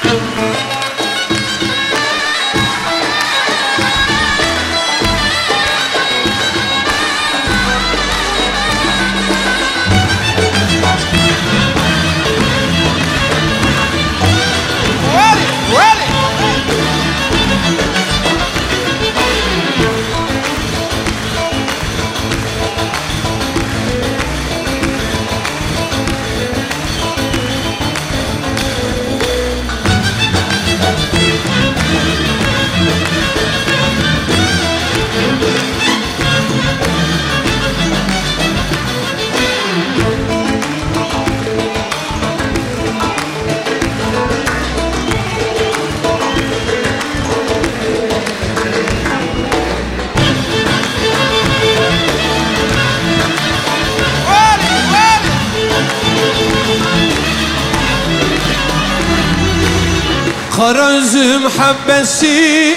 Kara üzüm habbesi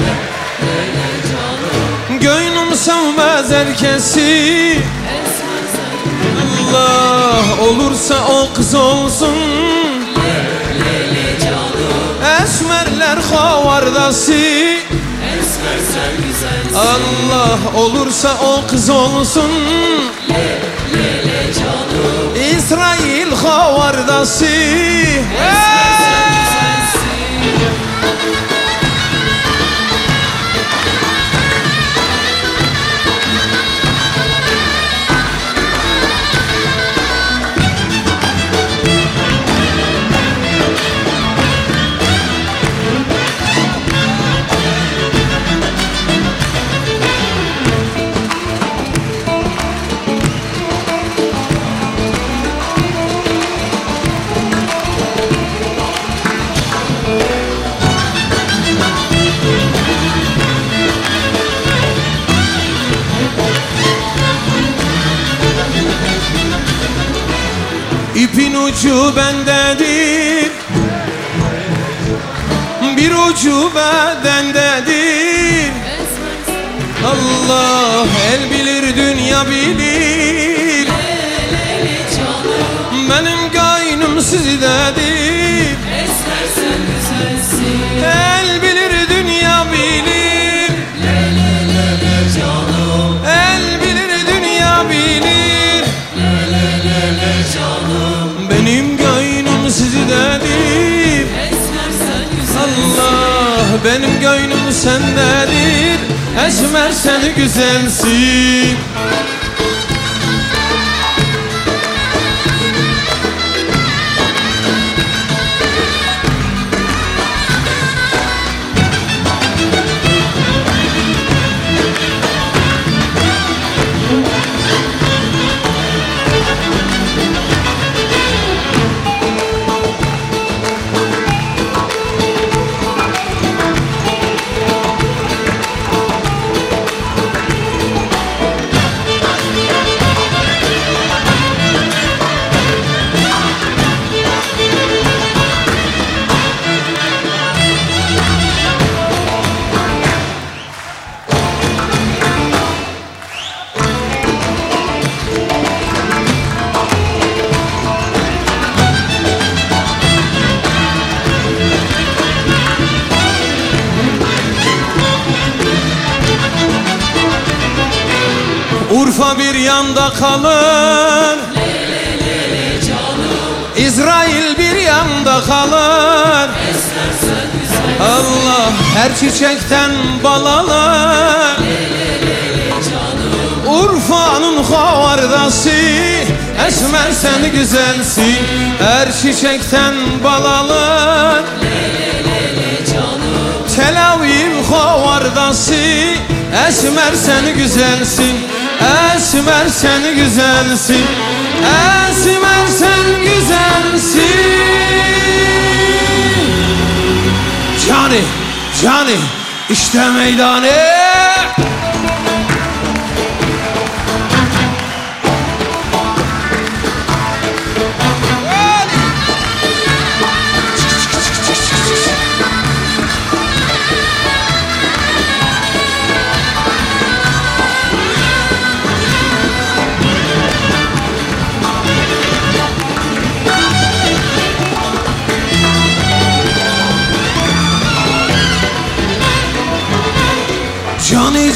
gönlüm sevmez herkesi. Allah olursa o kız olsun, esmerler havardası. Allah olursa o kız olsun, İsrail havardası. İpin ucu bendedir, bir ucu bedendedir. Allah el bilir, dünya bilir, benim gönlüm sizdedir. El bilir, dünya bilir, el bilir, dünya bilir, benim gönlüm sizdedir. Allah benim gönlüm sendedir. Esmer sen güzelsin. Urfa bir yanda kalır, İsrail bir yanda kalır. Allah her çiçekten bal alır. Urfa'nın havardası, esmer sen güzelsin. Her çiçekten bal alır. Tel Aviv havardası, esmer sen güzelsin. Esmer sen güzelsin, esmer sen güzelsin. Cani, cani, işte meydanı.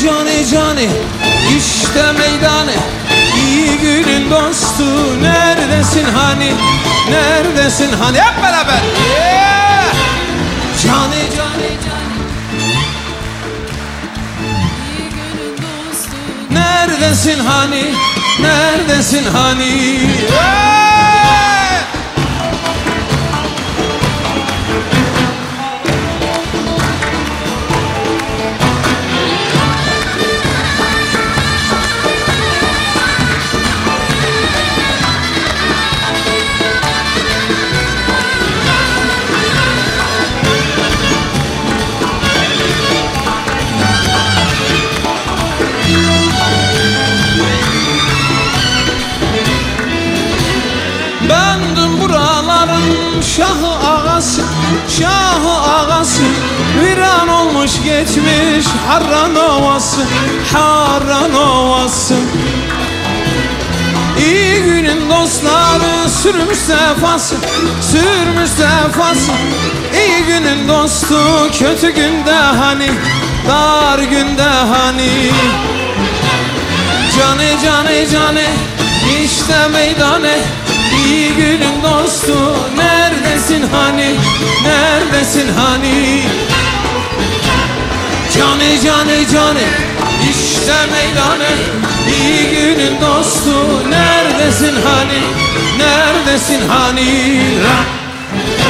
cani cani işte meydanı, iyi günün dostu neredesin hani, neredesin hani, hep beraber yeah! Cani cani cani iyi günün dostu neredesin hani, neredesin hani yeah! Bendim buraların şahı ağası, şahı ağası. Viran olmuş geçmiş Harran Ovası, Harran Ovası. İyi günün dostları sürmüş sefası, sürmüş sefası. İyi günün dostu kötü günde hani, dar günde hani. Cani cani cani işte meydanı, İyi günün dostu neredesin hani, neredesin hani. Cani cani cani işte meydanı, İyi günün dostu neredesin hani, neredesin hani.